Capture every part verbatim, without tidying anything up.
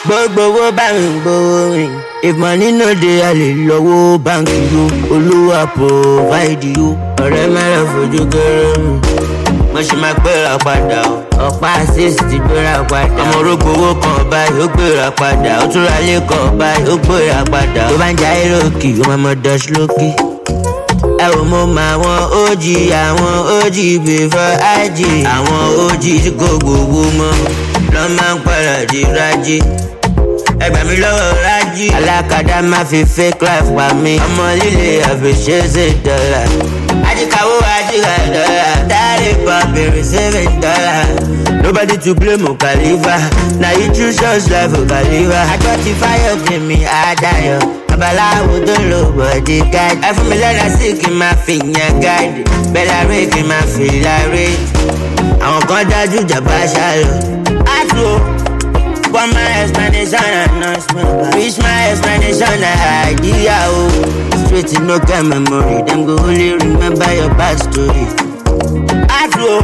Gbogbo owó bá mi gbowó rìn. If money no dey, a lè lọ́wọ́ báńkì yo. Olúwa provide yo. Ọ̀rẹ́ mẹ́rẹ̀ fojú kéré mi. Mo ṣe máa gbéra padà o. Ọ̀pá sixty gbéra padà. Ọmọ orógbó owó kan báyìí ó gbéra padà. Ó tún ra ilé kan báyìí ó gbéra padà. Tó bá ń jayé lókì, ó máa mọ dọ́ṣ lókì. Ẹ ò mọ mọ àwọn O G, àwọn O G before I G. Àwọn O G tí kò gbowó mọ́ lọ́ máa ń padà di rájí. Ẹ gbà mí lọ́wọ́ rájí. Alákàdá máa fi fake life pa mí. Ọmọ líle àfiṣẹ́ ṣe dọ́là. Ajíkàwó ajíkà dọ́là. Dárí pọ̀pì receiving dọ́là. Nobody to blame o Khalifa. Na you choose your life o Khalifa. Àjọ ti fáyọ̀ dé mi àdáyọ̀. Babaláwo tó lò bọ̀dí gáàdì. Ẹ fún mi lọ́dà sí kí n máa fi yan gáàdì. Bẹ́lá rè kí n máa fi láre. Àwọn kan dájú jàmbá ṣálọ. Àtò for my explanation announcement. Reach my explanation idea o. Straight no get memory. Them go only remember your bad story. Àtò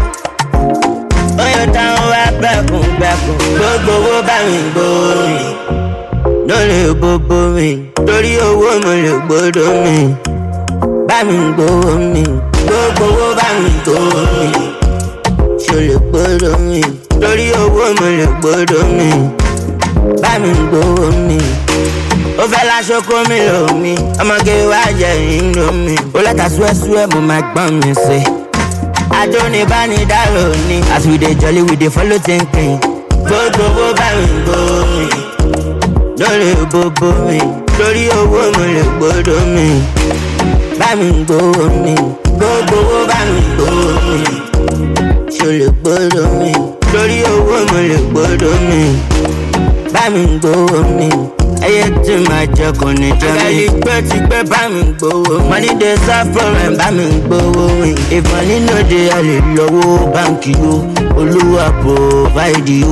oyè táwọn wá bẹ́kùn bẹ́kùn. Gbogbo owó bá mi gbóòrìn. Lórí gbogbo mi, torí owó mo lè gbọ́dọ̀ mi. Bá mi gbowó mi, gbogbo owó bá mi gbowó mi. Ṣo lè gbọ́dọ̀ mi, torí owó mo lè gbọ́dọ̀ mi. Bá mi gbowó mi. Ó fẹ́ láṣọ kó mi lò mí, ọmọge wá jẹ ìrìn mi. Ó lẹ́ta súẹ́súẹ́ mo máa gbọ́n mi sí. Adóni bá ní dárò ní. As we dey jolly we dey follow thinking. Gbogbo owó bá mi gbowó mi. Lórí gbogbo mi, lórí owó mo lè gbọ́dọ̀ mi. Bá mi gbowó mi, gbogbo owó bá mi gbowó mi. Ṣo lè gbọ́dọ̀ mi, lórí owó mo lè gbọ́dọ̀ mi. Bá mi gbowó mi, ẹyẹ tí màá jẹ kò ní jẹ mí. Àgbàlí pẹ́ ti pẹ́ bá mi gbowó. Money dey solve problem bá mi gbowó mi. If money no dey, a lè lọ́wọ́ báńkì yo. Olúwa provide yo.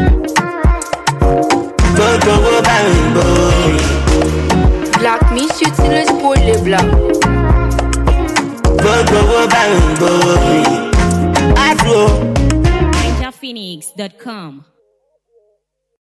Gbogbo owó bá mi gbowó. Black Miss Utilise pour les blancs. Gbogbo owó bá mi gbowó. Àtò ninja phoenix dot com